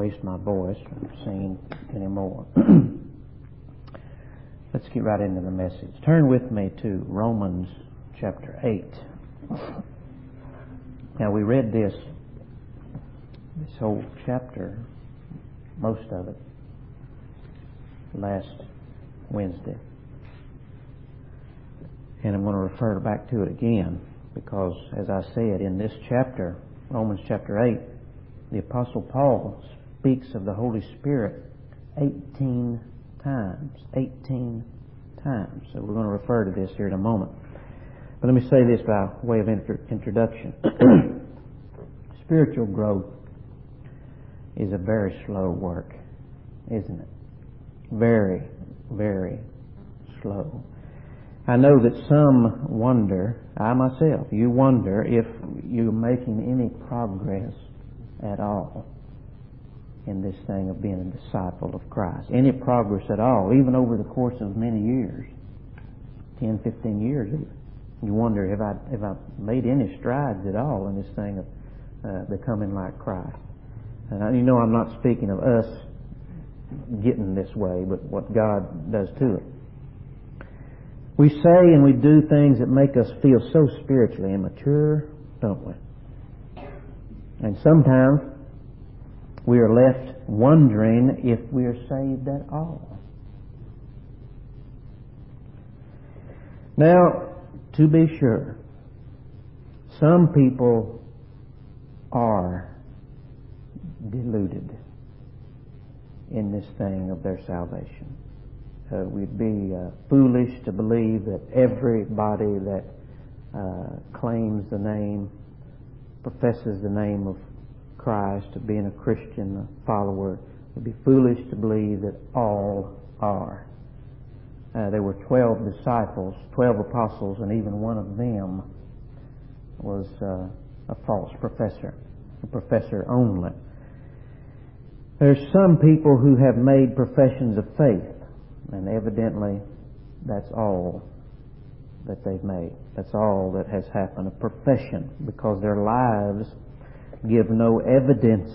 waste my voice from singing anymore. Let's get right into the message. Turn with me to Romans chapter 8. Now, we read this whole chapter, most of it, last Wednesday. And I'm going to refer back to it again because, as I said, in this chapter, Romans chapter 8, the Apostle Paul speaks of the Holy Spirit 18 times. 18 times. So we're going to refer to this here in a moment. But let me say this by way of introduction. Spiritual growth is a very slow work, isn't it? Very, very slow. I know that some wonder, I myself, you wonder if you're making any progress at all in this thing of being a disciple of Christ. Any progress at all, even over the course of many years, 10, 15 years even. You wonder, have I made any strides at all in this thing of becoming like Christ? And you know I'm not speaking of us getting this way, but what God does to it. We say and we do things that make us feel so spiritually immature, don't we? And sometimes we are left wondering if we are saved at all. Now, to be sure, some people are deluded in this thing of their salvation. We'd be foolish to believe that everybody that claims the name, professes the name of Christ, of being a Christian, a follower, would be foolish to believe that all are. There were 12 disciples, 12 apostles, and even one of them was a false professor, a professor only. There's some people who have made professions of faith, and evidently that's all that they've made. That's all that has happened, a profession, because their lives give no evidence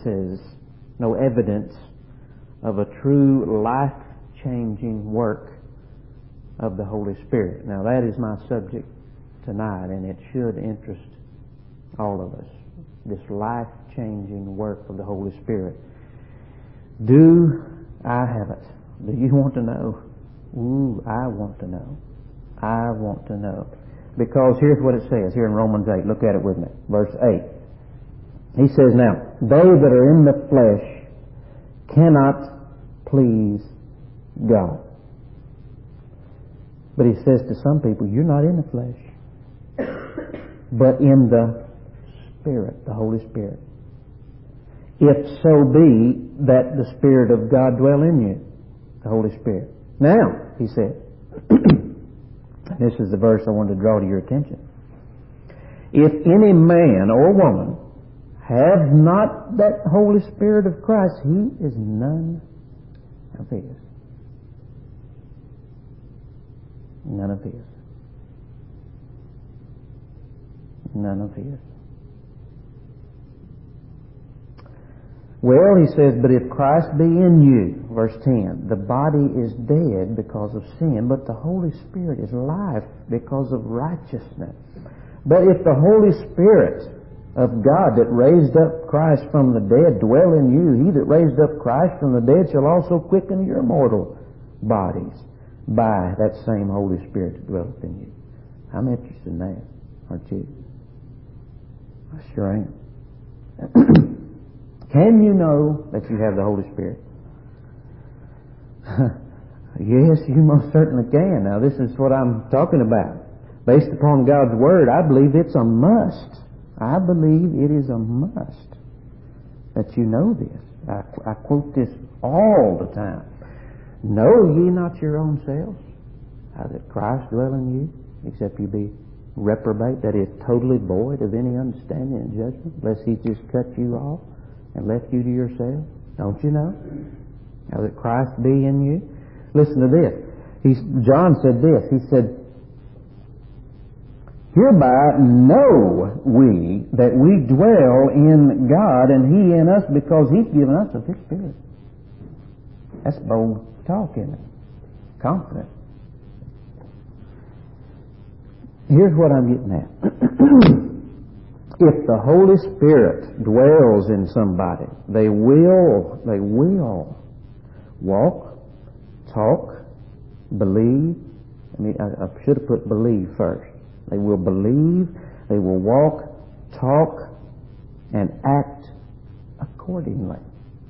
of a true life-changing work of the Holy Spirit. Now that is my subject tonight, and it should interest all of us. This life-changing work of the Holy Spirit. Do I have it? Do you want to know? Ooh, I want to know. I want to know. Because here's what it says here in Romans 8. Look at it with me. Verse 8. He says, now, they that are in the flesh cannot please God. But he says to some people, you're not in the flesh, but in the Spirit, the Holy Spirit. If so be that the Spirit of God dwell in you, the Holy Spirit. Now, he said, this is the verse I wanted to draw to your attention. If any man or woman have not that Holy Spirit of Christ, he is none of his. None of his. None of his. Well, he says, but if Christ be in you, verse 10, the body is dead because of sin, but the Holy Spirit is life because of righteousness. But if the Holy Spirit of God that raised up Christ from the dead dwell in you, he that raised up Christ from the dead shall also quicken your mortal bodies by that same Holy Spirit that dwelleth in you. I'm interested in that, aren't you? I sure am. Can you know that you have the Holy Spirit? Yes, you most certainly can. Now, this is what I'm talking about. Based upon God's Word, I believe it's a must. I believe it is a must that you know this. I quote this all the time. Know ye not your own selves, how that Christ dwell in you, except you be reprobate, that is, totally void of any understanding and judgment, lest he just cut you off and left you to yourself? Don't you know? How that Christ be in you? Listen to this. John said this. He said, Hereby know we that we dwell in God and He in us, because He's given us of His Spirit. That's bold talk, isn't it? Confident. Here's what I'm getting at. If the Holy Spirit dwells in somebody, they will walk, talk, believe. I should have put believe first. They will believe, they will walk, talk, and act accordingly.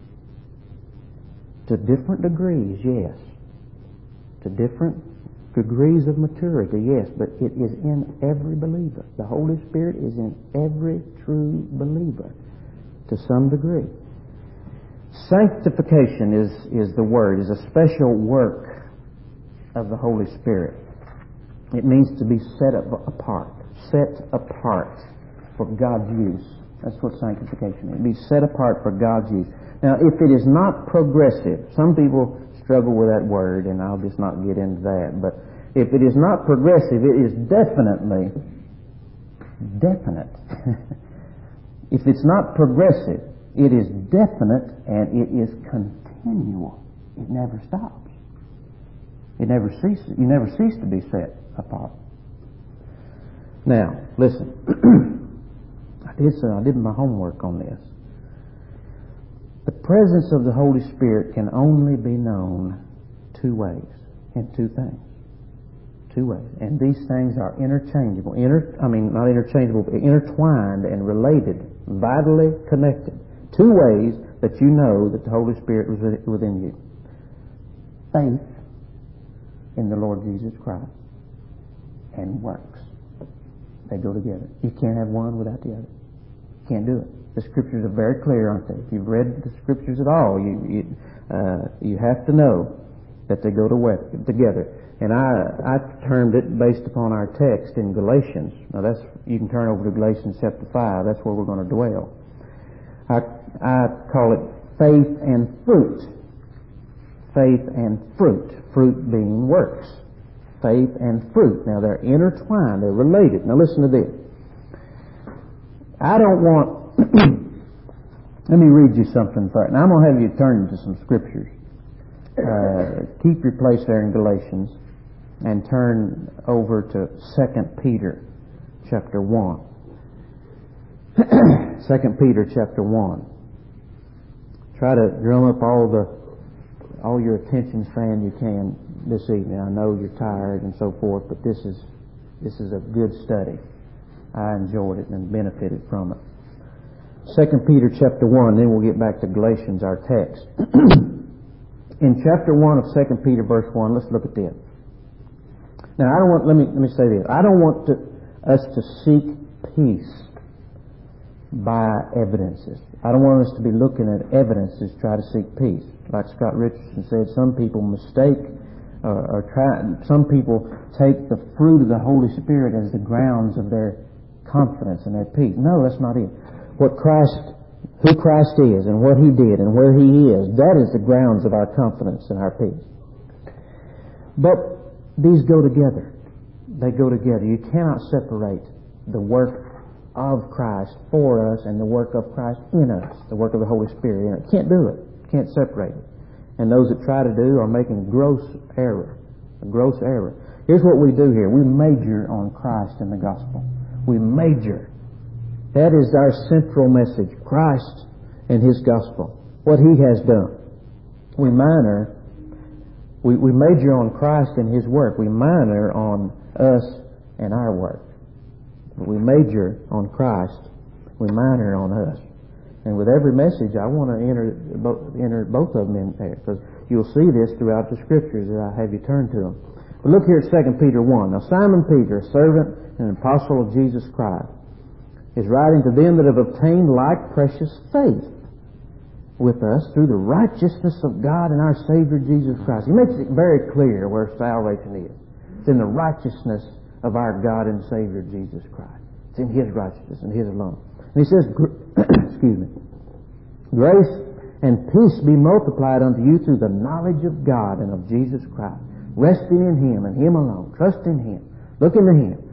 To different degrees, yes. To different degrees of maturity, yes, but it is in every believer. The Holy Spirit is in every true believer to some degree. Sanctification is the word, is a special work of the Holy Spirit. It means to be set apart for God's use. That's what sanctification is. Be set apart for God's use. Now, if it is not progressive, some people struggle with that word, and I'll just not get into that, but if it is not progressive, it is definite. If it's not progressive, it is definite and it is continual. It never stops. It never ceases. You never cease to be set apart. Now, listen. I did my homework on this. The presence of the Holy Spirit can only be known two ways, in two things. Two ways. And these things are interchangeable. Not interchangeable, but intertwined and related, vitally connected. Two ways that you know that the Holy Spirit was within you. Faith in the Lord Jesus Christ and works. They go together. You can't have one without the other. You can't do it. The Scriptures are very clear, aren't they? If you've read the Scriptures at all, you have to know that they go together. And I termed it based upon our text in Galatians. Now you can turn over to Galatians chapter 5. That's where we're going to dwell. I call it faith and fruit. Faith and fruit. Fruit being works. Faith and fruit. Now they're intertwined. They're related. Now listen to this. I don't want... Let me read you something first. Now I'm going to have you turn to some scriptures. Keep your place there in Galatians and turn over to 2 Peter chapter 1. 2 Peter chapter 1. Try to drum up all your attention span you can this evening. I know you're tired and so forth, but this is a good study. I enjoyed it and benefited from it. 2 Peter chapter 1, then we'll get back to Galatians, our text. In chapter 1 of 2 Peter verse 1, let's look at this. Now, let me say this. I don't want us to seek peace by evidences. I don't want us to be looking at evidences to try to seek peace. Like Scott Richardson said, some people some people take the fruit of the Holy Spirit as the grounds of their confidence and their peace. No, that's not it. Who Christ is and what He did and where He is, that is the grounds of our confidence and our peace. But these go together. They go together. You cannot separate the work of Christ for us and the work of Christ in us, the work of the Holy Spirit in us. Can't do it. Can't separate it. And those that try to do are making a gross error. Here's what we do here. We major on Christ and the gospel. We major. That is our central message. Christ and His gospel. What He has done. We major on Christ and His work. We minor on us and our work. We major on Christ. We minor on us. And with every message, I want to enter both of them in there, because you'll see this throughout the Scriptures that I have you turn to them. But look here at 2 Peter 1. Now Simon Peter, a servant and an apostle of Jesus Christ, is writing to them that have obtained like precious faith with us through the righteousness of God and our Savior Jesus Christ. He makes it very clear where salvation is. It's in the righteousness of our God and Savior Jesus Christ. It's in His righteousness and His alone. And he says, excuse me, grace and peace be multiplied unto you through the knowledge of God and of Jesus Christ, resting in Him and Him alone, trusting Him, looking to Him.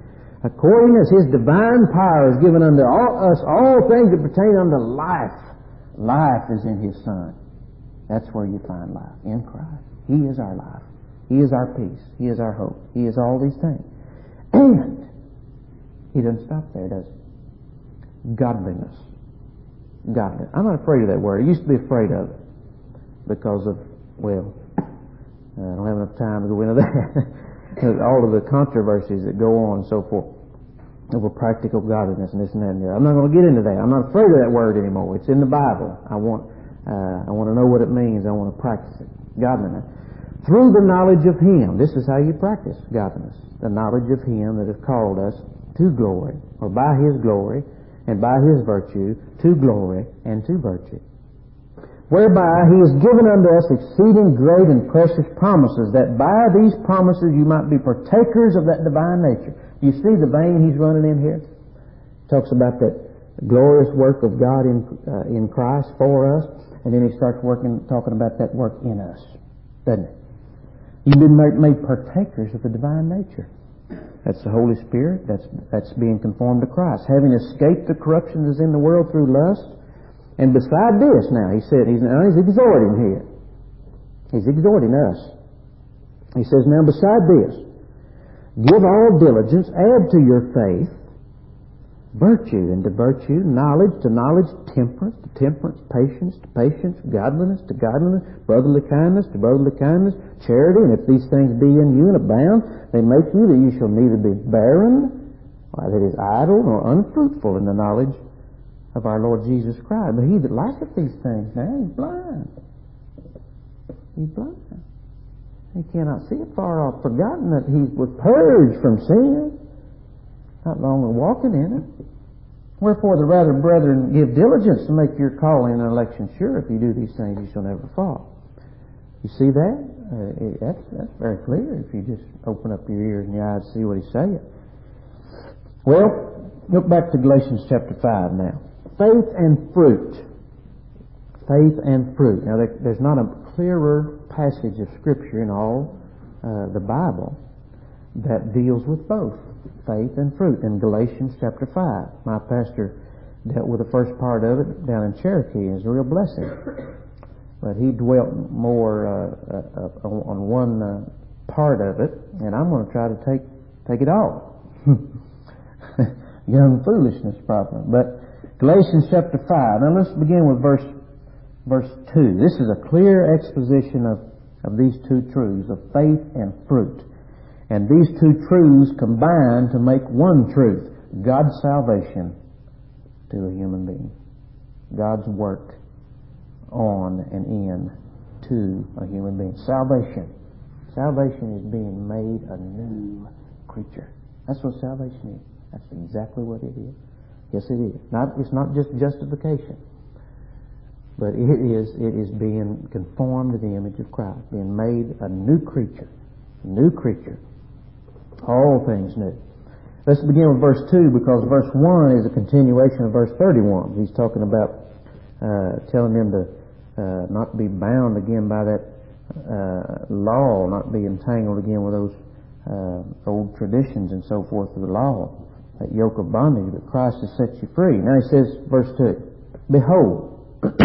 According as His divine power is given unto us all things that pertain unto life. Life is in His Son. That's where you find life, in Christ. He is our life. He is our peace. He is our hope. He is all these things. And He doesn't stop there, does He? Godliness. Godliness. I'm not afraid of that word. I used to be afraid of it because of, well, I don't have enough time to go into that. All of the controversies that go on and so forth over practical godliness and this and that and the other. I'm not going to get into that. I'm not afraid of that word anymore. It's in the Bible. I want to know what it means. I want to practice it. Godliness. Through the knowledge of Him. This is how you practice godliness. The knowledge of Him that has called us to glory, or by His glory, and by His virtue, to glory and to virtue. Whereby He has given unto us exceeding great and precious promises, that by these promises you might be partakers of that divine nature. You see the vein he's running in here? Talks about that glorious work of God in Christ for us, and then he starts talking about that work in us, doesn't it? You've been made partakers of the divine nature. That's the Holy Spirit. That's being conformed to Christ. Having escaped the corruption that is in the world through lust. And beside this, now, he said, he's exhorting here. He's exhorting us. He says, now beside this, give all diligence, add to your faith virtue, and to virtue knowledge, to knowledge temperance, to temperance patience, to patience godliness, to godliness brotherly kindness, to brotherly kindness charity. And if these things be in you and abound, they make you that you shall neither be barren, or that is idle, nor unfruitful in the knowledge of our Lord Jesus Christ. But he that lacketh these things, now he's blind. He's blind. He cannot see it far off, forgotten that he was purged from sin, not longer walking in it. Wherefore the rather, brethren, give diligence to make your calling and election sure. If you do these things, you shall never fall. You see that? That's very clear if you just open up your ears and your eyes to see what he's saying. Well, look back to Galatians chapter 5 now. Faith and fruit. Faith and fruit. Now, there's not a clearer passage of Scripture in all the Bible that deals with both faith and fruit in Galatians chapter 5. My pastor dealt with the first part of it down in Cherokee. It's a real blessing. But he dwelt more on one part of it, and I'm going to try to take it all. Young foolishness, probably. But Galatians chapter 5. Now let's begin with verse 2. This is a clear exposition of these two truths, of faith and fruit. And these two truths combine to make one truth, God's salvation to a human being. God's work on and in to a human being. Salvation. Salvation is being made a new creature. That's what salvation is. That's exactly what it is. Yes, it is. It's not just justification, but it is being conformed to the image of Christ, being made a new creature. New creature. All things new. Let's begin with verse 2, because verse 1 is a continuation of verse 31. He's talking about telling them to not be bound again by that law, not be entangled again with those old traditions and so forth of the law, that yoke of bondage, but Christ has set you free. Now he says, verse 2, Behold,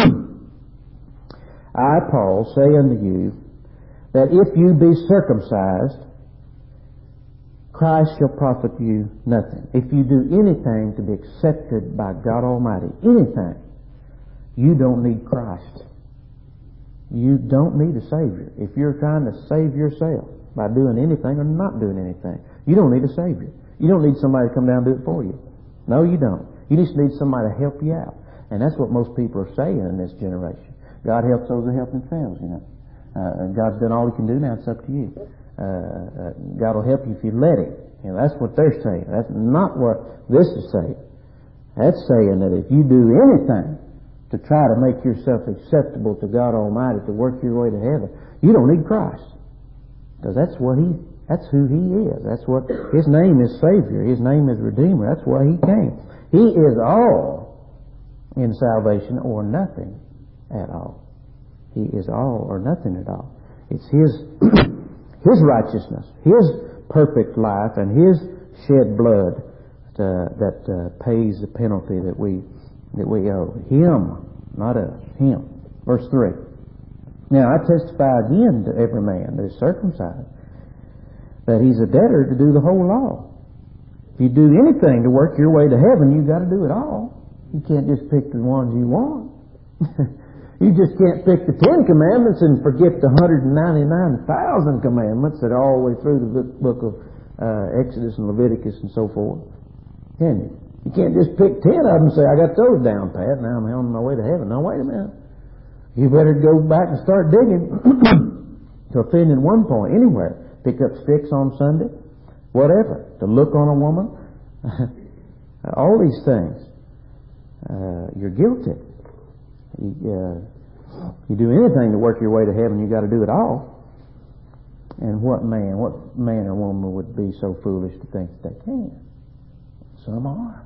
I, Paul, say unto you, that if you be circumcised, Christ shall profit you nothing. If you do anything to be accepted by God Almighty, anything, you don't need Christ. You don't need a Savior. If you're trying to save yourself by doing anything or not doing anything, you don't need a Savior. You don't need somebody to come down and do it for you. No, you don't. You just need somebody to help you out. And that's what most people are saying in this generation. God helps those who help themselves, you know. God's done all He can do, now it's up to you. God will help you if you let Him. You know, that's what they're saying. That's not what this is saying. That's saying that if you do anything to try to make yourself acceptable to God Almighty, to work your way to heaven, you don't need Christ. Because that's who He is. That's what His name is Savior. His name is Redeemer. That's why He came. He is all in salvation or nothing at all. He is all or nothing at all. It's His righteousness, His perfect life, and His shed blood pays the penalty that we owe. Him, not us. Him. Verse 3. Now I testify again to every man that is circumcised that he's a debtor to do the whole law. If you do anything to work your way to heaven, you've got to do it all. You can't just pick the ones you want. You just can't pick the 10 commandments and forget the 199,000 commandments that are all the way through the book of Exodus and Leviticus and so forth. Can you? You can't just pick 10 of them and say, I got those down, Pat, now I'm on my way to heaven. No, wait a minute. You better go back and start digging to offend in one point, anywhere. Pick up sticks on Sunday, whatever. To look on a woman. All these things. You're guilty. You do anything to work your way to heaven, you got to do it all. And what man or woman would be so foolish to think that they can? Some are.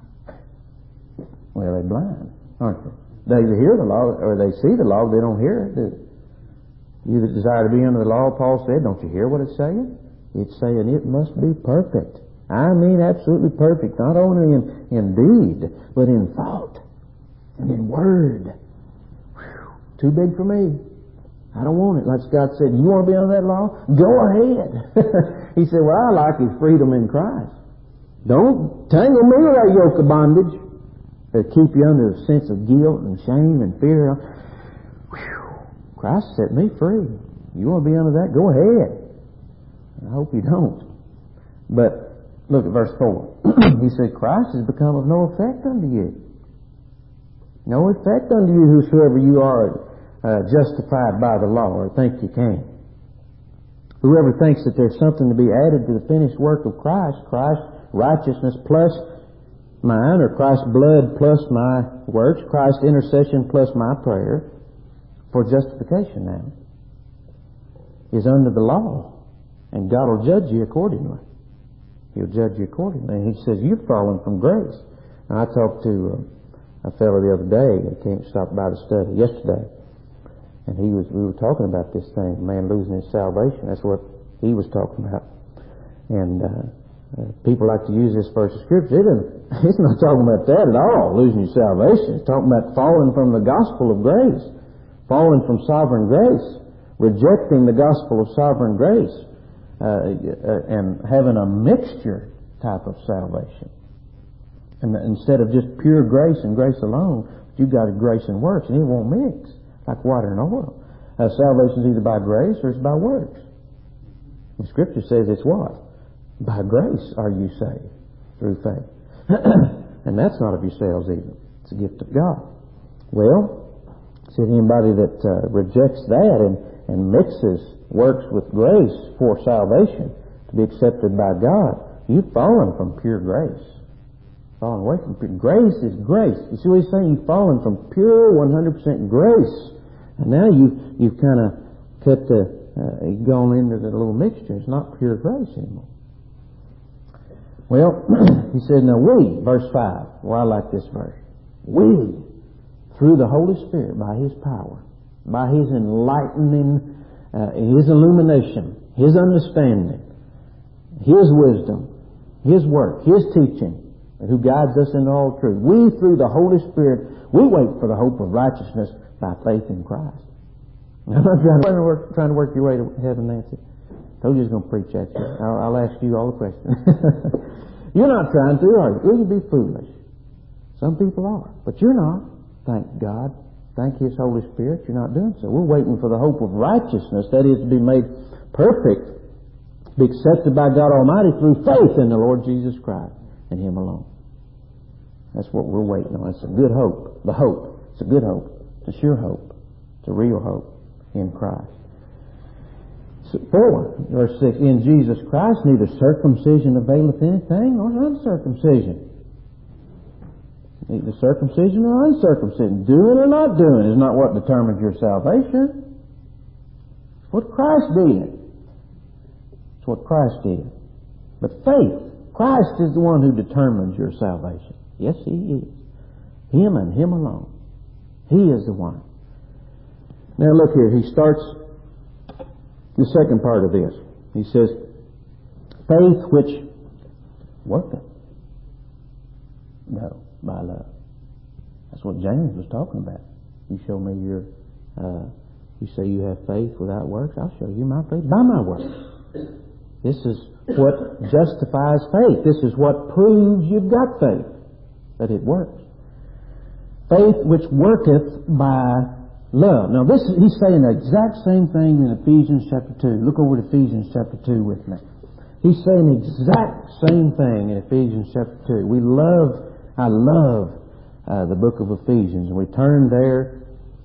Well, they're blind, aren't they? They either hear the law or they see the law, they don't hear it. You that desire to be under the law, Paul said, don't you hear what it's saying? It's saying it must be perfect. I mean absolutely perfect, not only in deed, but in thought and in word. Whew, too big for me. I don't want it. Like Scott said, you want to be under that law? Go ahead. He said, what I like is freedom in Christ. Don't tangle me with that yoke of bondage that keep you under a sense of guilt and shame and fear. Whew, Christ set me free. You want to be under that? Go ahead. I hope you don't. But look at verse 4. He said, Christ has become of no effect unto you. No effect unto you, whosoever you are justified by the law, or think you can. Whoever thinks that there's something to be added to the finished work of Christ's righteousness plus mine, or Christ's blood plus my works, Christ's intercession plus my prayer, for justification now, is under the law. And God will judge you accordingly. He'll judge you accordingly. And He says, you've fallen from grace. And I talked to a fellow the other day that came to stop by the study yesterday. And we were talking about this thing, man losing his salvation. That's what he was talking about. And people like to use this verse of Scripture. It's not talking about that at all, losing your salvation. It's talking about falling from the gospel of grace, falling from sovereign grace, rejecting the gospel of sovereign grace, and having a mixture type of salvation. And instead of just pure grace and grace alone, you've got grace and works, and it won't mix like water and oil. Salvation is either by grace or it's by works. The Scripture says it's what? By grace are you saved through faith. And that's not of yourselves either. It's a gift of God. Well, said anybody that rejects that and mixes works with grace for salvation to be accepted by God, you've fallen from pure grace. Fallen away from pure grace is grace. You see what he's saying? You've fallen from pure 100% grace. And now you've kind of gone into the little mixture. It's not pure grace anymore. Well, he said, now we, verse 5. Well, I like this verse. We, through the Holy Spirit, by His power, by His enlightening, His illumination, His understanding, His wisdom, His work, His teaching, who guides us into all truth. We, through the Holy Spirit, we wait for the hope of righteousness by faith in Christ. I'm not trying to work your way to heaven, Nancy. Told you I was going to preach at you. I'll ask you all the questions. You're not trying to, are you? Will you be foolish? Some people are, but you're not. Thank God. Thank His Holy Spirit. You're not doing so. We're waiting for the hope of righteousness, that is, to be made perfect, to be accepted by God Almighty through faith in the Lord Jesus Christ and Him alone. That's what we're waiting on. It's a good hope. The hope. It's a good hope. It's a sure hope. It's a real hope in Christ. 4, verse 6, in Jesus Christ neither circumcision availeth anything nor uncircumcision. Neither circumcision nor uncircumcision. Doing or not doing is not what determines your salvation. It's what Christ did. It's what Christ did. But faith, Christ is the one who determines your salvation. Yes, He is. Him and Him alone. He is the one. Now look here, he starts the second part of this. He says, faith which worketh. No, by love. That's what James was talking about. You show me you say you have faith without works, I'll show you my faith by my works. This is what justifies faith. This is what proves you've got faith, that it works. Faith which worketh by love. Now he's saying the exact same thing in Ephesians chapter 2. Look over to Ephesians chapter 2 with me. He's saying the exact same thing in Ephesians chapter 2. I love the book of Ephesians, and we turn there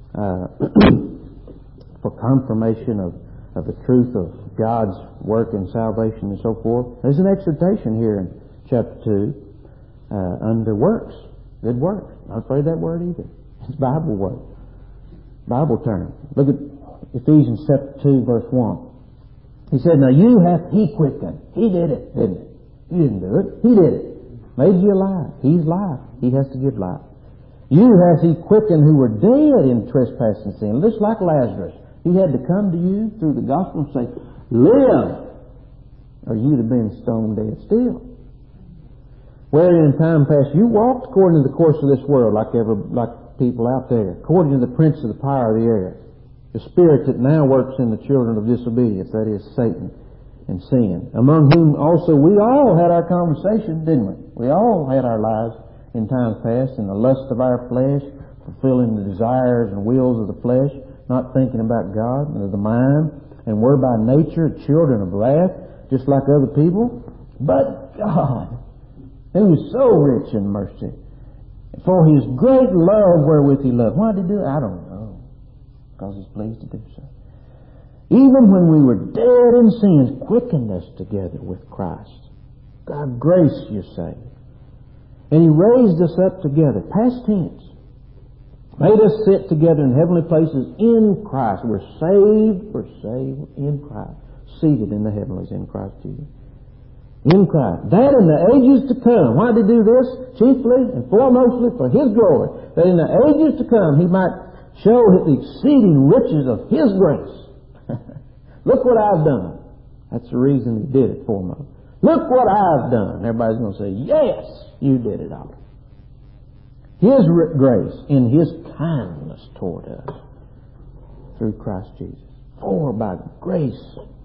for confirmation of the truth of God's work in salvation and so forth. There's an exhortation here in chapter 2 under works, good works. Not afraid of that word either. It's Bible word, Bible term. Look at Ephesians chapter 2 verse 1. He said, now you hath he quickened. He did it, didn't he? You didn't do it. He did it. Made you alive. He's life. He has to give life. You hath he quickened who were dead in trespass and sin. Just like Lazarus. He had to come to you through the gospel and say, live, or you'd have been stone dead still. Wherein in time past you walked according to the course of this world, like people out there, according to the prince of the power of the air, the spirit that now works in the children of disobedience, that is Satan and sin, among whom also we all had our conversation, didn't we? We all had our lives in times past in the lust of our flesh, fulfilling the desires and wills of the flesh, not thinking about God and of the mind, and we're by nature children of wrath, just like other people. But God, who is so rich in mercy, for His great love wherewith He loved. Why did He do it? I don't know. Because He's pleased to do so. Even when we were dead in sins, quickened us together with Christ. God, grace you saved. And He raised us up together, past tense. Made us sit together in heavenly places in Christ. We're saved in Christ. Seated in the heavenlies in Christ Jesus. In Christ. That in the ages to come. Why did He do this? Chiefly and foremostly for His glory. That in the ages to come He might show the exceeding riches of His grace. Look what I've done. That's the reason He did it foremost. Look what I've done. Everybody's going to say, yes, you did it all. His grace in His kindness toward us through Christ Jesus. For by grace,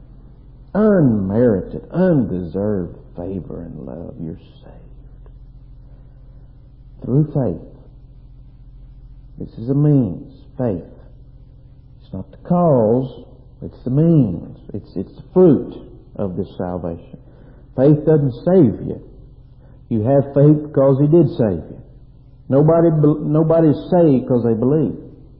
unmerited, undeserved favor and love, you're saved. Through faith. This is a means, faith. It's not the cause, it's the means. It's the fruit of this salvation. Faith doesn't save you. You have faith because He did save you. Nobody's saved because they believe.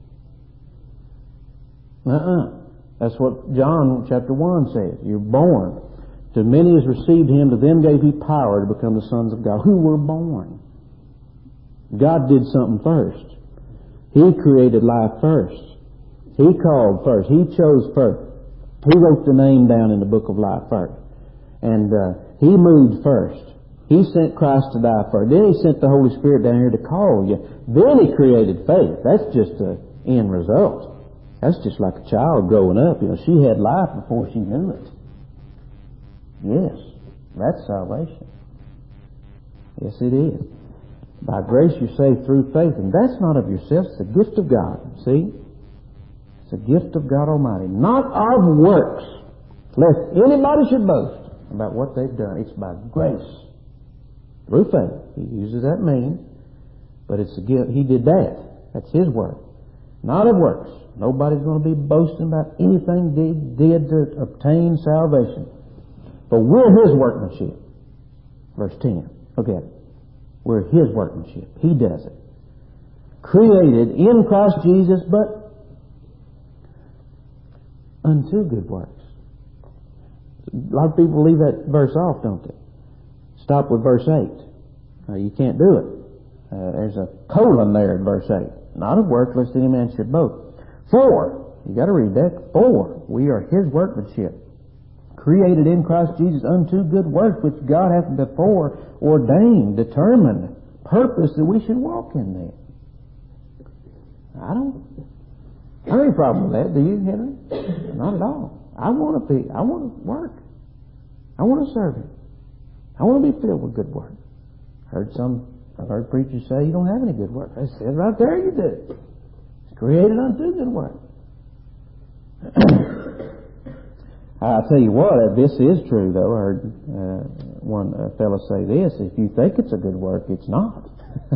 That's what John chapter 1 says. You're born. To many as received Him, to them gave He power to become the sons of God. Who were born? God did something first. He created life first. He called first. He chose first. He wrote the name down in the book of life first. And He moved first. He sent Christ to die first. Then He sent the Holy Spirit down here to call you. Then He created faith. That's just the end result. That's just like a child growing up. She had life before she knew it. Yes, that's salvation. Yes, it is. By grace you're saved through faith. And that's not of yourself. It's a gift of God. See? It's a gift of God Almighty. Not of works, lest anybody should boast about what they've done. It's by grace. Through faith. He uses that means. But it's a gift. He did that. That's His work. Not of works. Nobody's going to be boasting about anything they did to obtain salvation. But we're His workmanship. Verse 10. Look at it. We're His workmanship. He does it. Created in Christ Jesus, but unto good works. A lot of people leave that verse off, don't they? Stop with verse 8. You can't do it. There's a colon there in verse 8. Not of works, lest any man should boast. For, you got to read that. For, we are His workmanship, created in Christ Jesus unto good works, which God hath before ordained, determined, purpose that we should walk in them. I don't have any problem with that. Do you, Henry? Not at all. I want to work. I want to serve Him. I want to be filled with good work. Heard some I've heard preachers say you don't have any good works. I said, right there you do. It's created unto good work. I'll tell you what, this is true though. I heard one fellow say this: if you think it's a good work, it's not.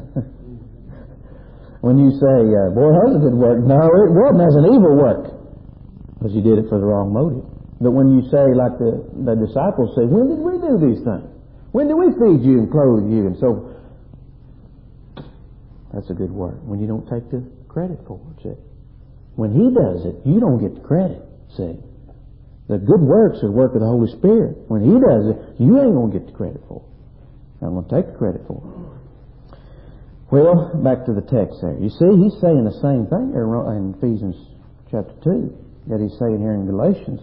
When you say, boy, that was a good work, no, it wasn't. That's an evil work, because you did it for the wrong motive. But when you say, like the disciples say, when did we do these things? When did we feed you and clothe you? And so, that's a good work. When you don't take the credit for it, see. When He does it, you don't get the credit, see. The good works are the work of the Holy Spirit. When He does it, you ain't going to get the credit for it. I'm going to take the credit for it. Well, back to the text there. You see, he's saying the same thing there in Ephesians chapter 2 that he's saying here in Galatians.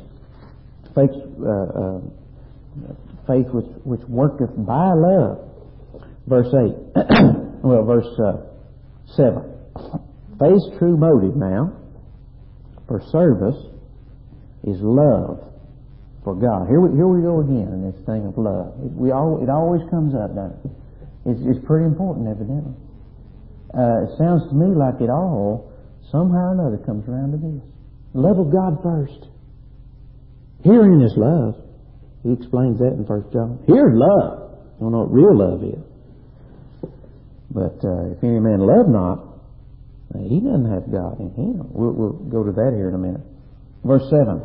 Faith which worketh by love. Verse 8. Verse 7. Faith's true motive now for service is love for God. Here we go again in this thing of love. It always comes up, doesn't it? It's pretty important, evidently. It sounds to me like it all, somehow or another, comes around to this. The love of God first. Herein is love. He explains that in 1 John. Here's love. You don't know what real love is. But if any man love not, he doesn't have God in him. We'll go to that here in a minute. Verse 7.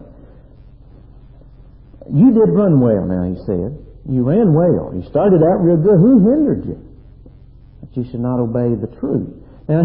You did run well, now, he said. You ran well. You started out real good. Who hindered you? That you should not obey the truth. Now,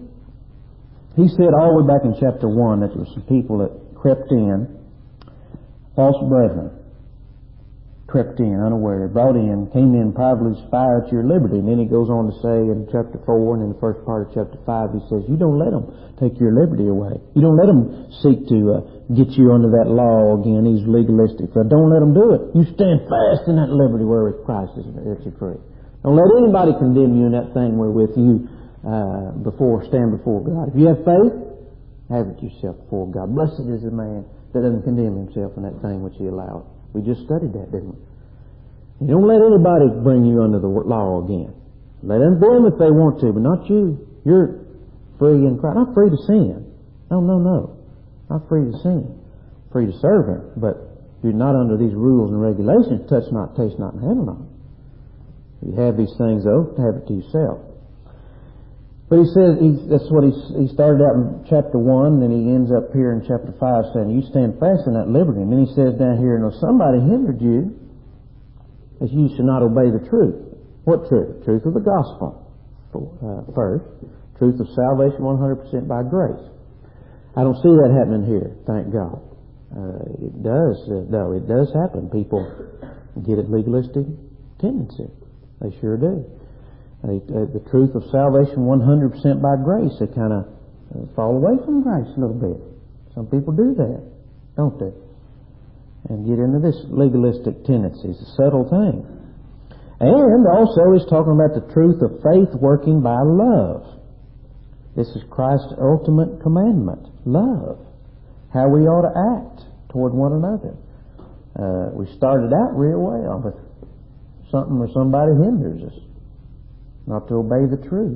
he said all the way back in chapter 1 that there were some people that crept in, false brethren, crept in unaware, brought in, came in privately to spy at your liberty. And then he goes on to say in chapter 4 and in the first part of chapter 5, he says, you don't let them take your liberty away. You don't let them seek to get you under that law again. He's legalistic. So don't let them do it. You stand fast in that liberty wherewith Christ is set you free. Don't let anybody condemn you in that thing wherewith you stand before God. If you have faith, have it yourself before God. Blessed is the man that doesn't condemn himself in that thing which he allowed. We just studied that, didn't we? You don't let anybody bring you under the law again. Let them if they want to, but not you. You're free in Christ. Not free to sin. No. Not free to sin. Free to serve Him. But you're not under these rules and regulations. Touch not, taste not, and handle not. You have these things, though, have it to yourself. But he says, that's what he started out in chapter 1, and then he ends up here in chapter 5 saying, you stand fast in that liberty. And then he says down here, somebody hindered you, as you should not obey the truth. What truth? Truth of the gospel, first. Truth of salvation 100% by grace. I don't see that happening here, thank God. It does, though. It does happen. People get a legalistic tendency. They sure do. The truth of salvation 100% by grace, they kind of fall away from grace a little bit. Some people do that, don't they? And get into this legalistic tendency. It's a subtle thing. And also he's talking about the truth of faith working by love. This is Christ's ultimate commandment. Love. How we ought to act toward one another. We started out real well, but something or somebody hinders us not to obey the truth.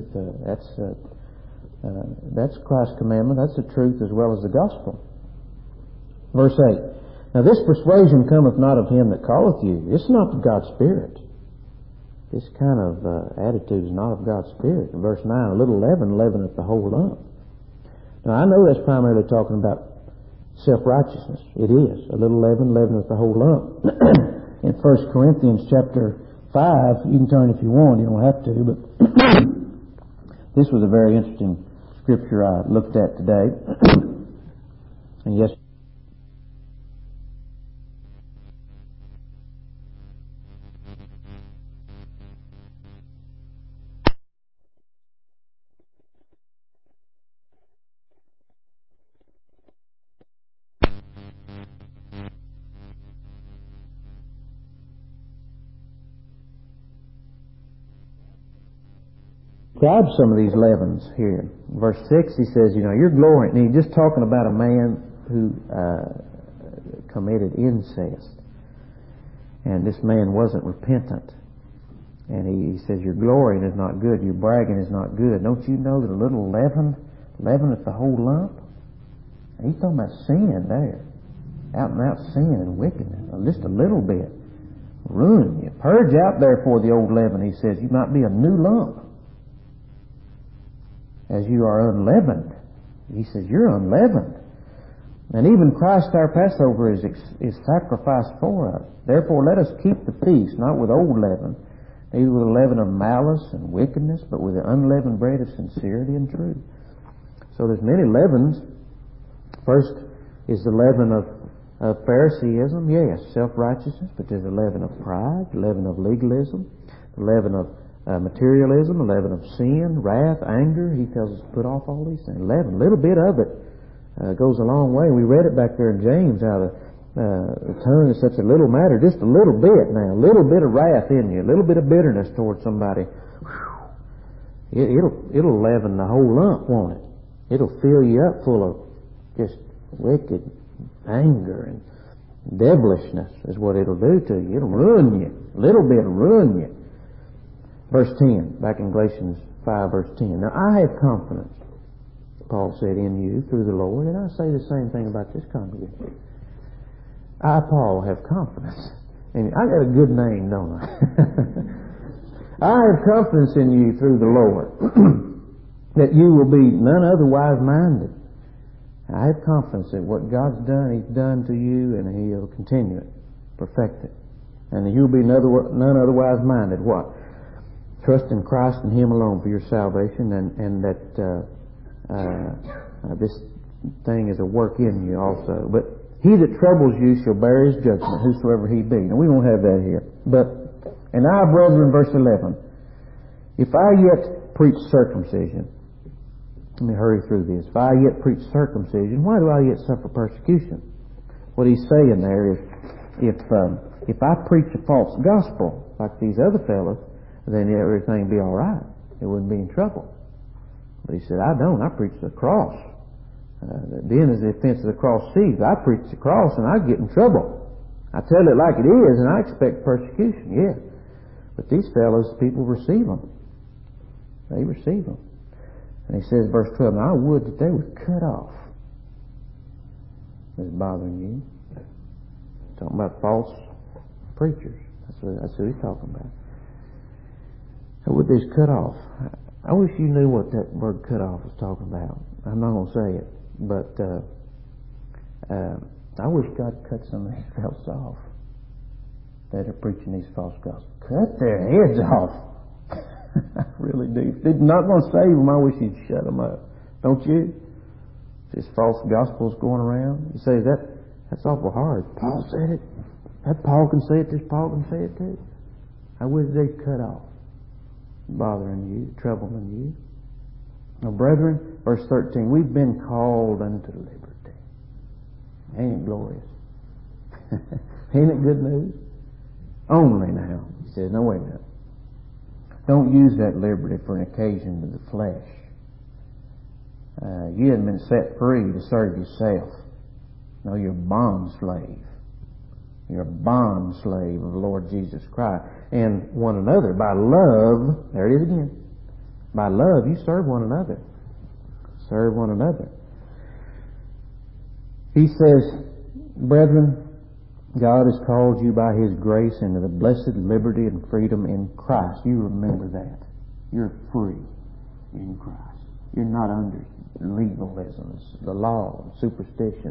That's Christ's commandment. That's the truth as well as the gospel. Verse 8. Now this persuasion cometh not of him that calleth you. It's not of God's Spirit. This kind of attitude is not of God's Spirit. In verse 9, a little leaven leaveneth the whole lump. Now I know that's primarily talking about self-righteousness. It is. A little leaven leaveneth the whole lump. In 1 Corinthians chapter 5, you can turn if you want, you don't have to, but this was a very interesting scripture I looked at today. And yes, describe some of these leavens here. Verse 6, he says, you're glorying. And he's just talking about a man who committed incest. And this man wasn't repentant. And he says, your glorying is not good, your bragging is not good. Don't you know that a little leaven leaveneth the whole lump? And he's talking about sin there. Out and out sin and wickedness. Just a little bit. Ruin you. Purge out therefore the old leaven, he says. You might be a new lump. As you are unleavened. He says, you're unleavened. And even Christ our Passover is sacrificed for us. Therefore let us keep the feast, not with old leaven, neither with the leaven of malice and wickedness, but with the unleavened bread of sincerity and truth. So there's many leavens. First is the leaven of Phariseeism, yes, self-righteousness, but there's a leaven of pride, the leaven of legalism, the leaven of materialism, the leaven of sin, wrath, anger. He tells us to put off all these things. Leaven, a little bit of it goes a long way. We read it back there in James, how the tongue is such a little matter, just a little bit now, a little bit of wrath in you, a little bit of bitterness towards somebody. It'll leaven the whole lump, won't it? It'll fill you up full of just wicked anger and devilishness is what it'll do to you. It'll ruin you. A little bit will ruin you. Verse 10, back in Galatians 5, verse 10. Now I have confidence, Paul said, in you through the Lord, and I say the same thing about this congregation. I, Paul, have confidence. And I got a good name, don't I? I have confidence in you through the Lord, that you will be none otherwise minded. I have confidence that what God's done, He's done to you, and He'll continue it, perfect it. And you'll be none otherwise minded. What? Trust in Christ and Him alone for your salvation, and that this thing is a work in you also. But he that troubles you shall bear his judgment, whosoever he be. Now we won't have that here. But, and I, brethren, verse 11, if I yet preach circumcision, let me hurry through this. If I yet preach circumcision, why do I yet suffer persecution? What he's saying there is, if I preach a false gospel, like these other fellows, then everything would be all right. It wouldn't be in trouble. But he said, I don't. I preach the cross. Then is the offense of the cross seized. I preach the cross and I get in trouble. I tell it like it is and I expect persecution, yeah. But these fellows, people receive them. They receive them. And he says, verse 12, now I would that they would cut off. Is bothering you? Talking about false preachers. That's who he's talking about. I would these cut off. I wish you knew what that word cut off was talking about. I'm not going to say it, but I wish God cut some of these fellows off that are preaching these false gospels. Cut their heads off. I really do. If they're not going to save them, I wish He'd shut them up. Don't you? This false gospel's going around. You say, that's awful hard. Paul said it. That Paul can say it, this Paul can say it too. I wish they'd cut off. Bothering you, troubling you. Now, brethren, verse 13, we've been called unto liberty. Ain't it glorious? Ain't it good news? Only now. He says, no, wait a minute. Don't use that liberty for an occasion to the flesh. You haven't been set free to serve yourself. No, you're a bond slave. You're a bond slave of the Lord Jesus Christ. And one another. By love, there it is again. By love, you serve one another. Serve one another. He says, brethren, God has called you by His grace into the blessed liberty and freedom in Christ. You remember that. You're free in Christ. You're not under legalism, the law, superstition.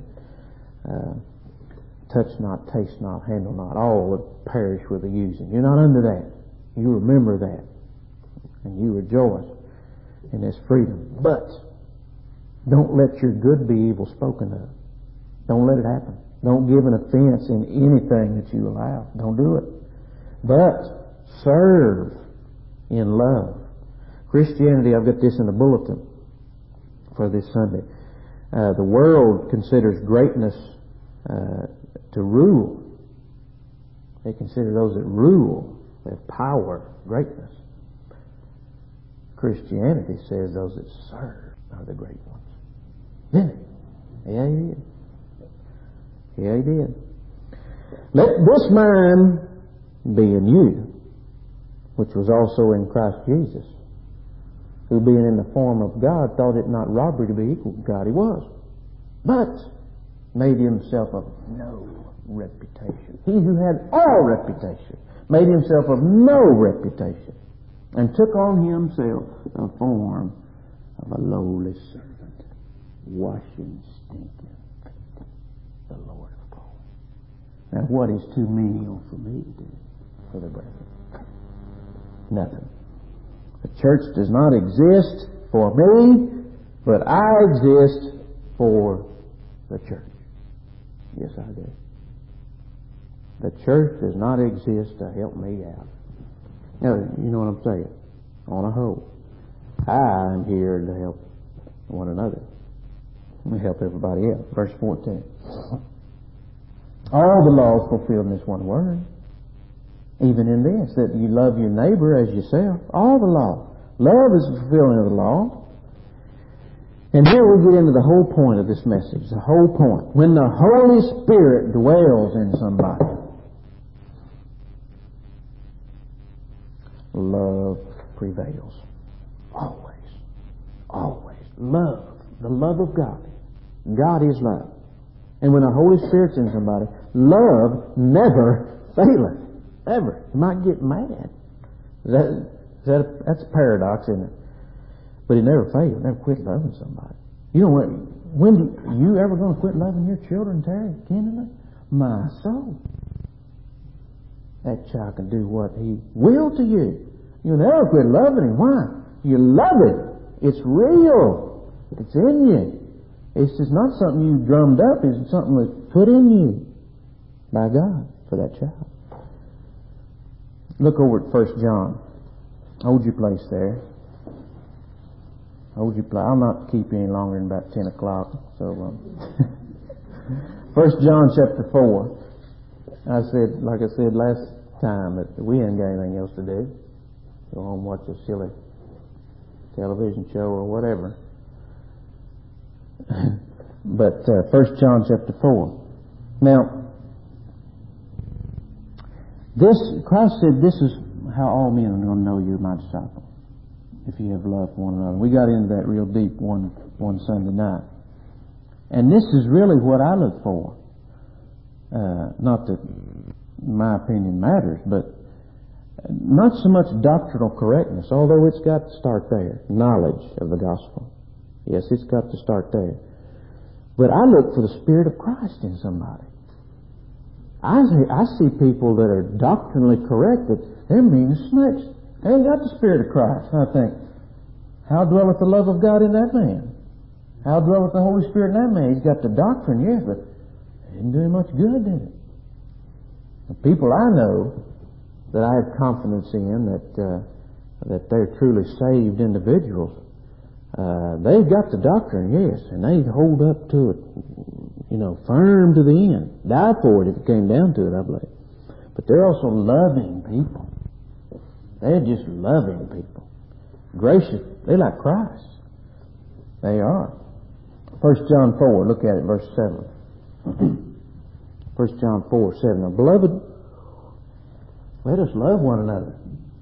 Touch not, taste not, handle not. All would perish with the using. You're not under that. You remember that. And you rejoice in this freedom. But don't let your good be evil spoken of. Don't let it happen. Don't give an offense in anything that you allow. Don't do it. But serve in love. Christianity, I've got this in the bulletin for this Sunday. The world considers greatness to rule. They consider those that rule, they have power, greatness. Christianity says those that serve are the great ones. Didn't it? Yeah, he did. Yeah, he did. Let this mind be in you, which was also in Christ Jesus, who being in the form of God thought it not robbery to be equal to God. He was. But made himself of no reputation. He who had all reputation made himself of no reputation and took on himself the form of a lowly servant, washing stinking feet, the Lord of glory. Now what is too menial for me to do for the brethren? Nothing. The church does not exist for me, but I exist for the church. Yes, I do. The church does not exist to help me out. Now, you know what I'm saying? On a whole, I am here to help one another. And help everybody else. Verse 14. All the law is fulfilled in this one word. Even in this, that you love your neighbor as yourself. All the law. Love is the fulfilling of the law. And here we get into the whole point of this message. The whole point. When the Holy Spirit dwells in somebody, love prevails. Always. Always. Love. The love of God. God is love. And when the Holy Spirit's in somebody, love never faileth. Ever. You might get mad. That's a paradox, isn't it? But it never fails. Never quit loving somebody. You know what? When you ever going to quit loving your children, Terry Kennedy? My soul. That child can do what he will to you. You'll never quit loving him. Why? You love it. It's real. It's in you. It's just not something you drummed up. It's something that's put in you by God for that child. Look over at 1 John. Hold your place there. Hold your place. I'll not keep you any longer than about 10 o'clock. So, 1 John chapter 4. I said, like I said last time, that we ain't got anything else to do. Go home and watch a silly television show or whatever. But 1 John chapter 4. Now, Christ said, this is how all men are going to know you're my disciple, if you have love for one another. We got into that real deep one Sunday night. And this is really what I look for. Not that my opinion matters, but not so much doctrinal correctness, although it's got to start there. Knowledge of the gospel. Yes, it's got to start there. But I look for the Spirit of Christ in somebody. I see people that are doctrinally correct, that they're mean as snakes. They ain't got the Spirit of Christ. And I think, how dwelleth the love of God in that man? How dwelleth the Holy Spirit in that man? He's got the doctrine, yes, but it didn't do him much good, did it? The people I know that I have confidence in, that they're truly saved individuals, they've got the doctrine, yes, and they hold up to it, firm to the end. Die for it if it came down to it, I believe. But they're also loving people. They're just loving people. Gracious. They're like Christ. They are. 1 John 4, look at it, verse 7. 1 John 4, 7. Now, beloved, let us love one another.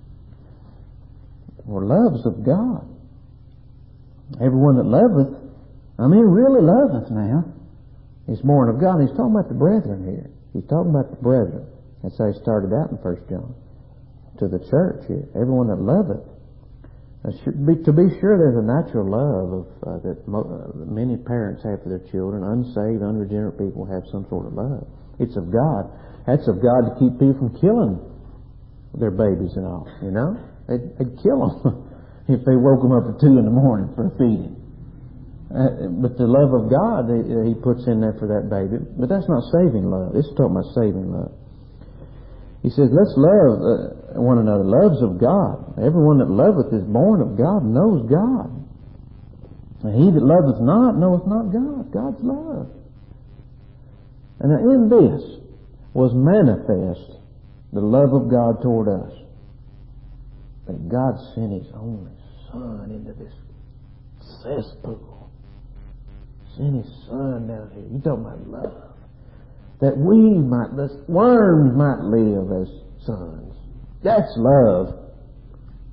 For love's of God. Everyone that loveth, really loveth now, is born of God. And he's talking about the brethren here. He's talking about the brethren. That's how he started out in 1 John. To the church here. Everyone that loveth. To be sure, there's a natural love that many parents have for their children. Unsaved, unregenerate people have some sort of love. It's of God. That's of God to keep people from killing their babies and all. They'd kill them if they woke them up at 2 in the morning for a feeding. But the love of God he puts in there for that baby. But that's not saving love. This is talking about saving love. He says, let's love one another. Love's of God. Everyone that loveth is born of God, knows God. And he that loveth not knoweth not God. God's love. And in this was manifest the love of God toward us, that God sent His only Son into this cesspool. Sent His Son down here. You talking about love. That the worms might live as sons. That's love.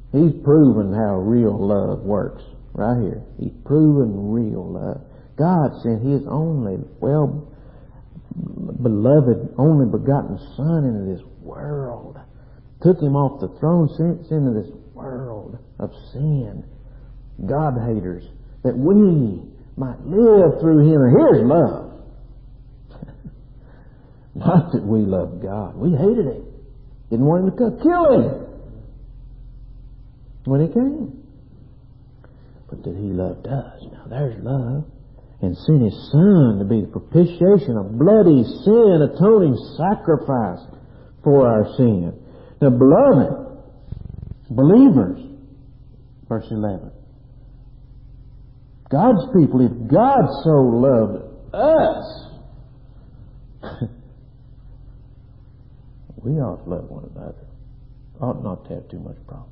He's proven how real love works right here. He's proven real love. God sent His only beloved, only begotten Son into this world. Took Him off the throne, sent into this world of sin, God haters, that we might live through Him. And here's love. Not that we loved God. We hated Him. Didn't want Him to come. Kill Him when He came. But that He loved us. Now there's love. And sent His Son to be the propitiation, a bloody sin atoning sacrifice for our sin. Now beloved, believers, verse 11. God's people, if God so loved us, we ought to love one another. Ought not to have too much problems.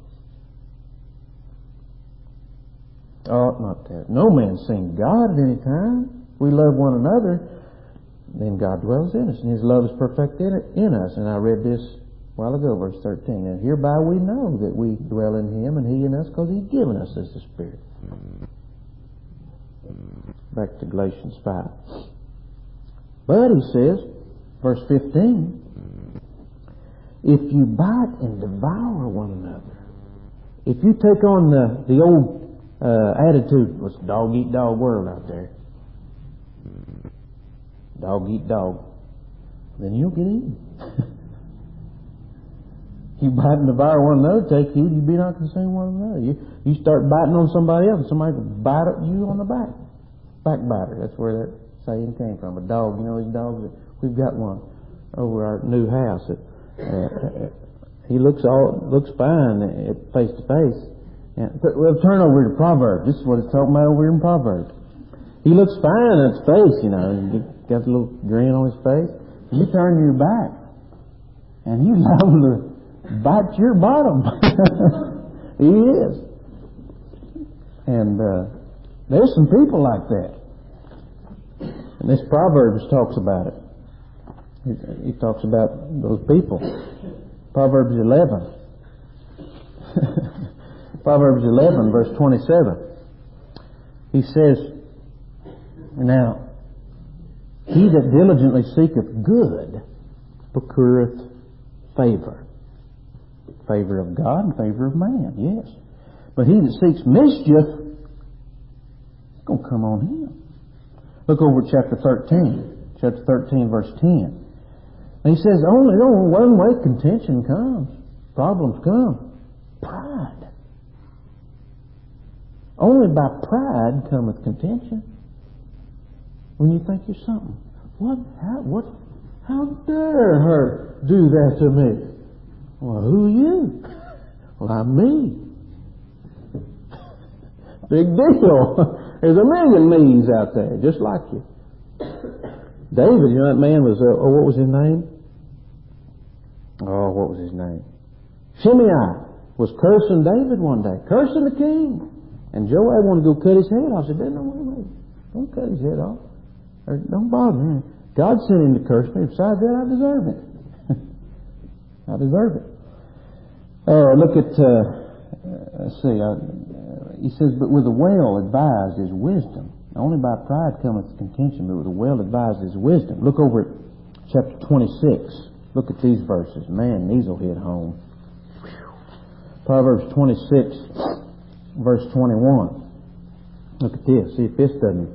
Ought not to have. No man seen God at any time. We love one another, then God dwells in us, and His love is perfected in us. And I read this a while ago, verse 13. And hereby we know that we dwell in Him and He in us, because He's given us as the Spirit. Back to Galatians 5. But he says, verse 15, if you bite and devour one another, if you take on the old attitude, it's a dog-eat-dog world out there. Dog-eat-dog. Then you'll get eaten. You bite and devour one another, take heed, you be not consumed one another. You start biting on somebody else, and somebody will bite at you on the back. Backbiter, that's where that saying came from. A dog, you know these dogs? We've got one over our new house. He looks fine face to face. We'll turn over to Proverbs. This is what it's talking about over here in Proverbs. He looks fine on his face, you know. He got a little grin on his face. You turn your back, and he's liable to bite your bottom. He is. And there's some people like that. And this Proverbs talks about it. He talks about those people. Proverbs 11. Proverbs 11, verse 27. He says, now, he that diligently seeketh good procureth favor. Favor of God and favor of man, yes. But he that seeks mischief, it's going to come on him. Look over at chapter 13. Chapter 13, verse 10. And he says, only one way contention comes. Problems come. Pride. Only by pride cometh contention. When you think you're something. How dare her do that to me? Well, who are you? Well, I'm me. Big deal. There's a million me's out there, just like you. David, you know that man was, what was his name? What was his name? Shimei was cursing David one day, cursing the king. And Joab wanted to go cut his head off. I said, no, wait. Don't cut his head off. Or don't bother him. God sent him to curse me. Besides that, I deserve it. I deserve it. Look at, let's see, he says, but with a well advised is wisdom. Only by pride cometh contention, but with a well advised is wisdom. Look over at chapter 26. Look at these verses. Man, these will hit home. Proverbs 26, verse 21. Look at this. See if this doesn't.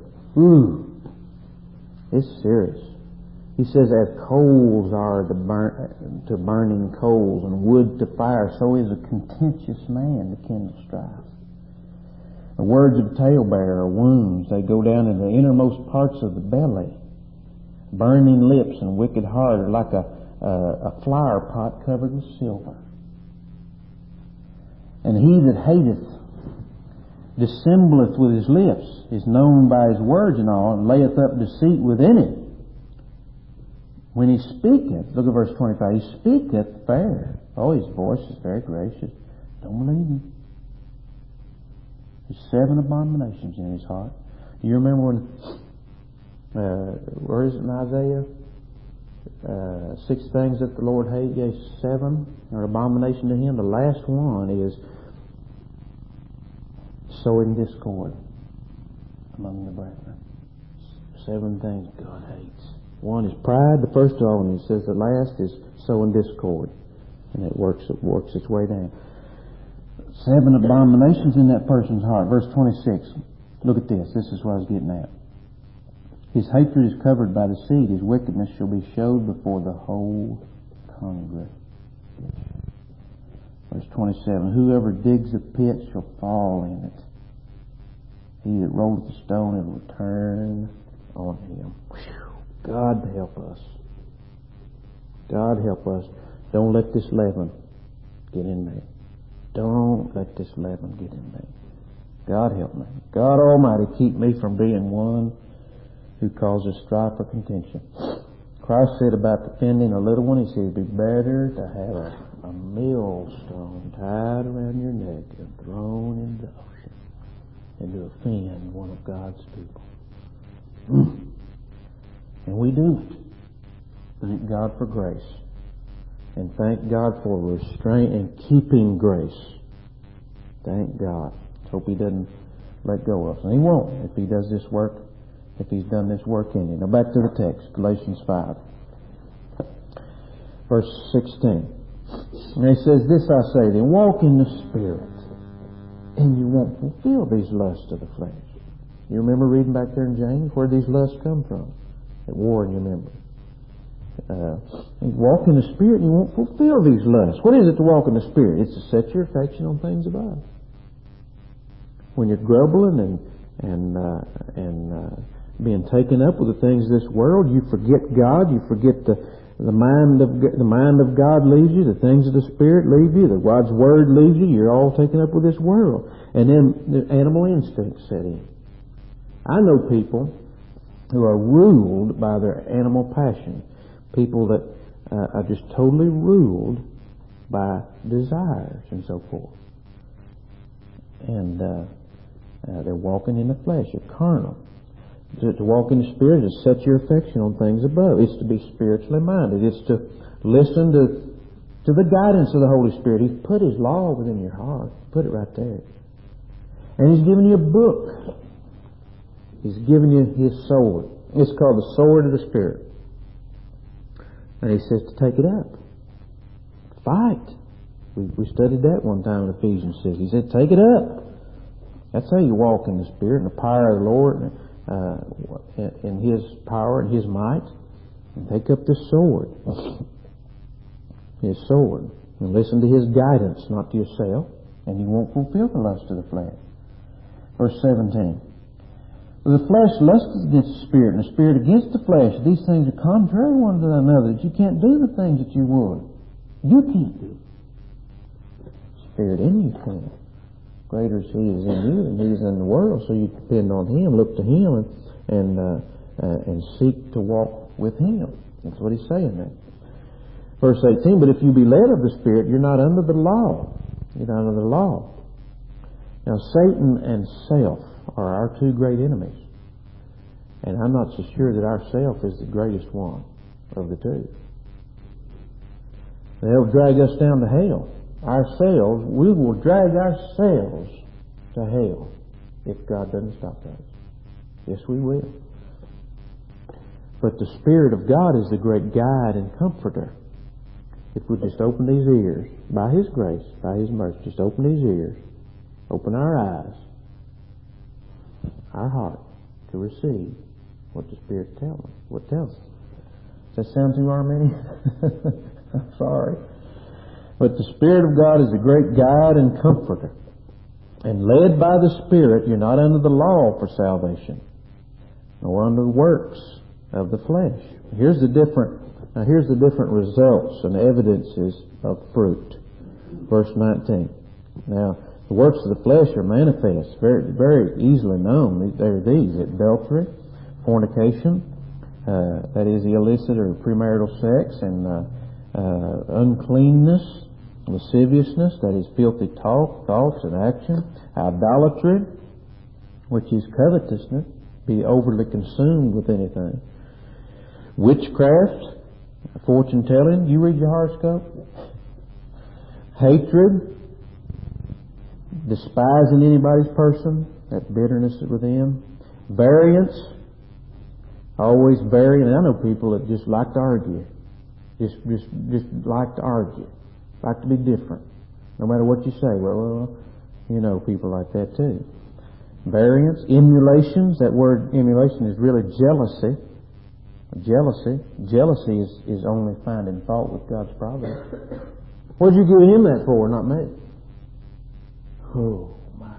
It's serious. He says, as coals are to burning coals and wood to fire, so is a contentious man to kindle strife. The words of a talebearer are wounds. They go down in the innermost parts of the belly. Burning lips and wicked heart are like a flower pot covered with silver. And he that hateth dissembleth with his lips, is known by his words and all, and layeth up deceit within it. When he speaketh, look at verse 25, he speaketh fair. Oh, his voice is very gracious. Don't believe him. There's 7 abominations in his heart. Do you remember when, where is it in Isaiah? 6 things that the Lord hates, yes, 7 are abomination to him. The last one is sowing discord among the brethren. 7 things God hates. 1 is pride, the first of all, and He says the last is sowing discord. And it works its way down. 7 abominations in that person's heart. Verse 26. Look at this. This is what I was getting at. His hatred is covered by deceit. His wickedness shall be showed before the whole congregation. Verse 27. Whoever digs a pit shall fall in it. He that rolleth a stone, it will return on him. Whew. God help us. God help us. Don't let this leaven get in me. Don't let this leaven get in me. God help me. God Almighty, keep me from being one who causes strife or contention. Christ said about defending a little one, He said it'd be better to have a millstone tied around your neck and thrown into the ocean than to offend one of God's people. And we do it. Thank God for grace. And thank God for restraint and keeping grace. Thank God. Hope He doesn't let go of us. And He won't if He does this work, if He's done this work in you. Now back to the text, Galatians 5. Verse 16. And He says, this I say, then walk in the Spirit, and you won't fulfill these lusts of the flesh. You remember reading back there in James? Where these lusts come from? At war in your memory. Walk in the Spirit and you won't fulfill these lusts. What is it to walk in the Spirit? It's to set your affection on things above. When you're grumbling and being taken up with the things of this world, you forget God. You forget the mind of God leaves you. The things of the Spirit leave you. God's Word leaves you. You're all taken up with this world, and then the animal instincts set in. I know people who are ruled by their animal passion. People that are just totally ruled by desires and so forth. And they're walking in the flesh. They're carnal. To walk in the Spirit is to set your affection on things above. It's to be spiritually minded. It's to listen to the guidance of the Holy Spirit. He's put His law within your heart. Put it right there. And He's given you a book. He's given you His sword. It's called the sword of the Spirit. And He says to take it up. Fight. We studied that one time in Ephesians 6. He said, take it up. That's how you walk in the Spirit, in the power of the Lord, in His power and His might. And take up this sword. His sword. And listen to His guidance, not to yourself. And you won't fulfill the lust of the flesh. Verse 17. The flesh lusts against the Spirit, and the Spirit against the flesh. These things are contrary one to another, that you can't do the things that you would. You can't do. The Spirit in you can. Greater is He is in you than He is in the world, so you depend on Him, look to Him, and seek to walk with Him. That's what He's saying there. Verse 18, but if you be led of the Spirit, you're not under the law. You're not under the law. Now, Satan and self are our two great enemies. And I'm not so sure that our self is the greatest one of the two. They'll drag us down to hell. Ourselves, we will drag ourselves to hell if God doesn't stop us. Yes, we will. But the Spirit of God is the great guide and comforter. If we just open these ears, by His grace, by His mercy, just open these ears, open our eyes, our heart, to receive what the Spirit tells us. What tells us? Does that sound too Arminian? I'm sorry. But the Spirit of God is a great guide and comforter. And led by the Spirit, you're not under the law for salvation, nor under the works of the flesh. Here's the different results and evidences of fruit. Verse 19. Now, the works of the flesh are manifest, very, very easily known. They're these: adultery, fornication, that is illicit or premarital sex, and uncleanness, lasciviousness, that is filthy talk, thoughts and action, idolatry, which is covetousness, be overly consumed with anything, witchcraft, fortune telling. You read your horoscope? Hatred, despising anybody's person, that bitterness is within. Variance, always varying. And I know people that just like to argue. Just like to argue. Like to be different. No matter what you say. Well, you know people like that too. Variance, emulations. That word emulation is really jealousy. Jealousy is only finding fault with God's providence. What did you give him that for, not me? Oh, my.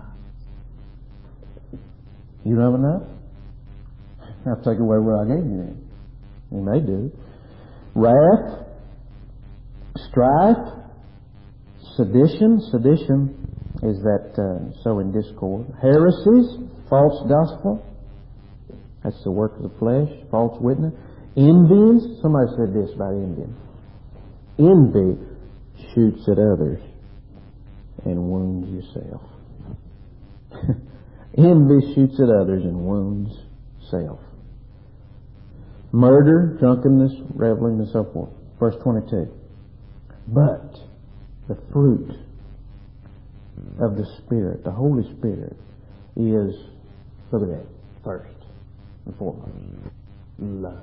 You don't have enough? I'll take away what I gave you then. You may do. Wrath, strife, sedition. Sedition is that sowing discord. Heresies, false gospel. That's the work of the flesh, false witness. Envyings. Somebody said this about envying. Envy shoots at others and wounds yourself. Envy shoots at others and wounds self. Murder, drunkenness, reveling, and so forth. Verse 22. But the fruit of the Spirit, the Holy Spirit, is, look at that, first and foremost, love.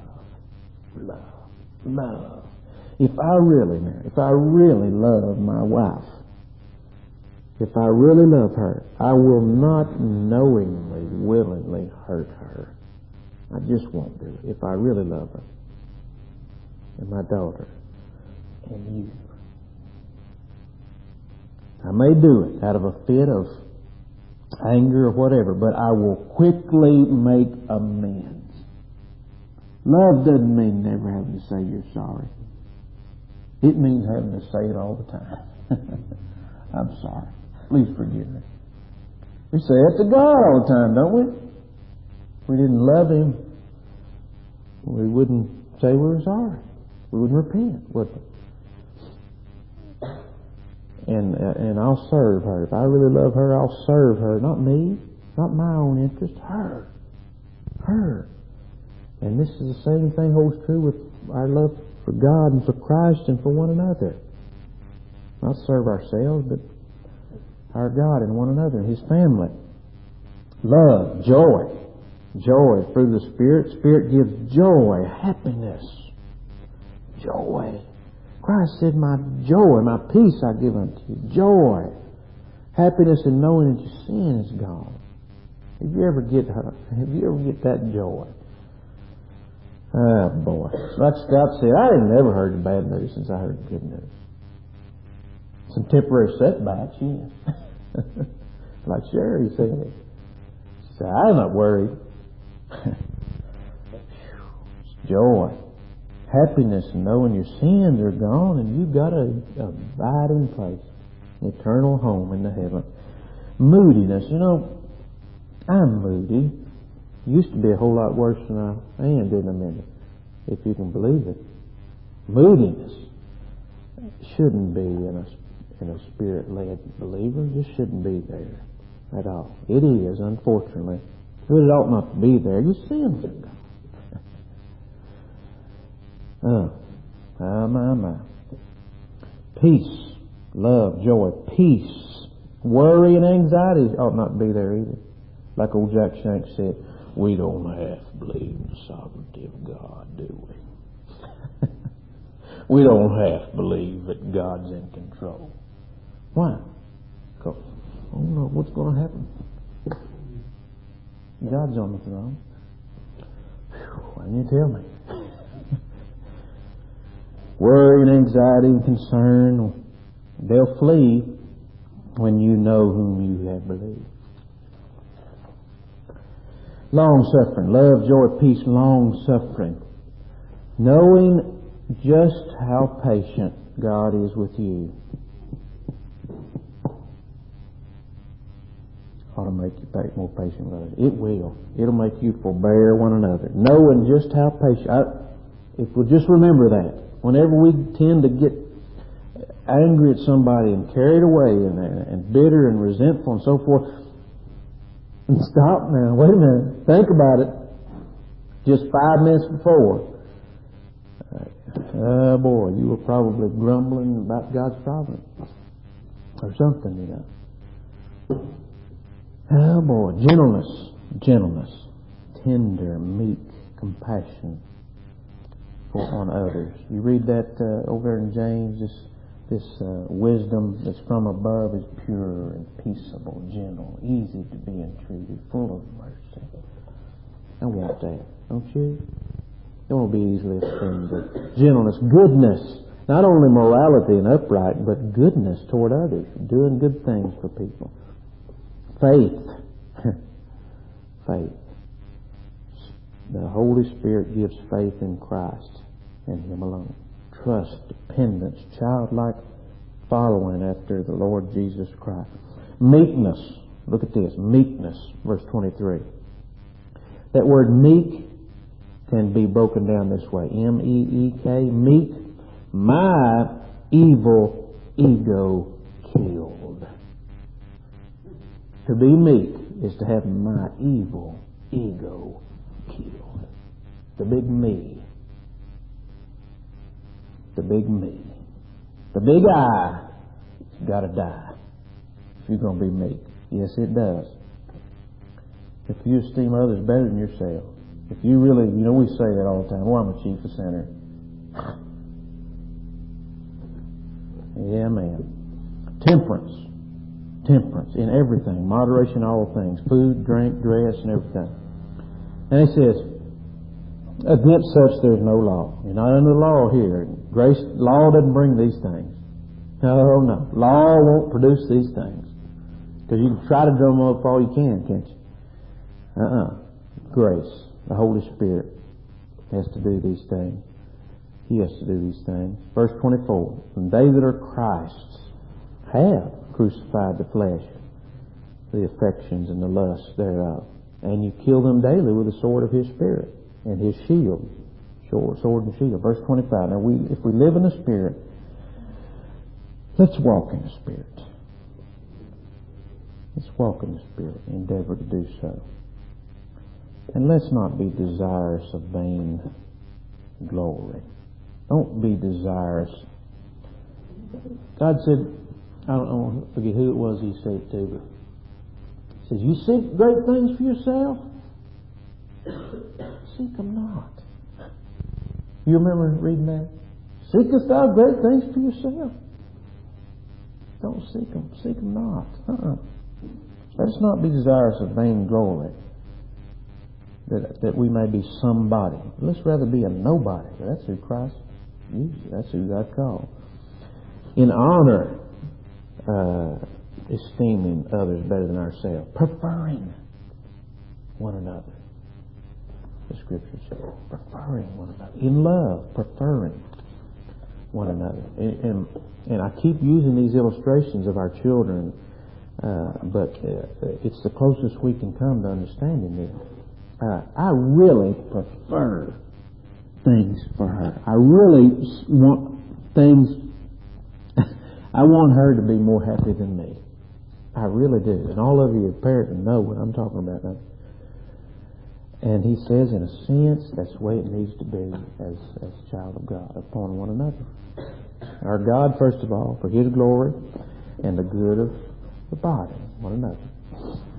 If I really love my wife, if I really love her, I will not knowingly, willingly hurt her. I just won't do it. If I really love her, and my daughter, and you. I may do it out of a fit of anger or whatever, but I will quickly make amends. Love doesn't mean never having to say you're sorry. It means having to say it all the time. I'm sorry. Please forgive me. We say it to God all the time, don't we? If we didn't love Him, we wouldn't say we were sorry. We wouldn't repent, would we? And I'll serve her. If I really love her, I'll serve her. Not me, not my own interest. Her. And this is the same thing holds true with our love for God and for Christ and for one another. Not serve ourselves, but our God and one another and His family. Love, joy. Joy through the Spirit. Spirit gives joy, happiness. Joy. Christ said, my joy, my peace I give unto you. Joy. Happiness in knowing that your sin is gone. Have you ever get that joy? Ah, boy. Like Scott said, I ain't never heard the bad news since I heard the good news. Some temporary setbacks, yes. Like Sherry said. She said, I'm not worried. Joy. Happiness in knowing your sins are gone and you've got a abiding place, an eternal home in the heaven. Moodiness. You know, I'm moody. Used to be a whole lot worse than I am in a minute, if you can believe it. Moodiness shouldn't be in a Spirit-led believer. It just shouldn't be there at all. It is, unfortunately. But it ought not to be there. Your sins are gone. My. Peace, love, joy, peace. Worry and anxiety ought not to be there either. Like old Jack Shanks said, we don't have to believe in the sovereignty of God, do we? We don't have to believe that God's in control. Why? Because I don't know what's going to happen. God's on the throne. Why didn't you tell me? Worry and anxiety and concern, they'll flee when you know whom you have believed. Long-suffering, love, joy, peace, long-suffering. Knowing just how patient God is with you ought to make you more patient with others. It will. It'll make you forbear one another. Knowing just how patient. If we'll just remember that. Whenever we tend to get angry at somebody and carried away and bitter and resentful and so forth, and stop now. Wait a minute. Think about it. Just 5 minutes before. Oh boy, you were probably grumbling about God's providence or something, you know. Oh boy, gentleness, tender, meek, compassion on others. You read that over in James, this wisdom that's from above is pure and peaceable, gentle, easy to be entreated, full of mercy. I want that, don't you? You want to be easily offended. Gentleness, goodness, not only morality and upright, but goodness toward others, doing good things for people. Faith. Faith. The Holy Spirit gives faith in Christ and Him alone. Trust, dependence, childlike following after the Lord Jesus Christ. Meekness. Look at this. Meekness, verse 23. That word meek can be broken down this way. M-E-E-K, meek. My evil ego killed. To be meek is to have my evil ego killed. The big me. The big me. The big I. It's got to die if you're going to be meek. Yes, it does. If you esteem others better than yourself, if you really, we say that all the time, I'm a chief of sinner. Yeah, man. Temperance in everything, moderation in all things, food, drink, dress, and everything. And he says, against such there is no law. You're not under the law here. Law doesn't bring these things. No. Law won't produce these things. Because you can try to drum them up all you can, can't you? Grace. The Holy Spirit has to do these things. He has to do these things. Verse 24. And they that are Christ's have crucified the flesh, the affections and the lusts thereof. And you kill them daily with the sword of His Spirit and His shield. Sword and shield. Verse 25. Now if we live in the Spirit, let's walk in the Spirit. Let's walk in the Spirit. Endeavor to do so. And let's not be desirous of vain glory. Don't be desirous. God said, I don't forget who it was He said it to, but He says, you seek great things for yourself? Seek them not. You remember reading that? Seekest thou great things for yourself? Don't seek them. Seek them not. Let's not be desirous of vain glory, that we may be somebody. Let's rather be a nobody. That's who Christ uses. That's who God called. In honor, esteeming others better than ourselves. Preferring one another. The Scripture says, preferring one another. In love, preferring one another. And I keep using these illustrations of our children, but it's the closest we can come to understanding this. I really prefer things for her. I really want things. I want her to be more happy than me. I really do. And all of you as parents know what I'm talking about now. And He says, in a sense, that's the way it needs to be as a child of God, upon one another. Our God, first of all, for His glory and the good of the body, one another.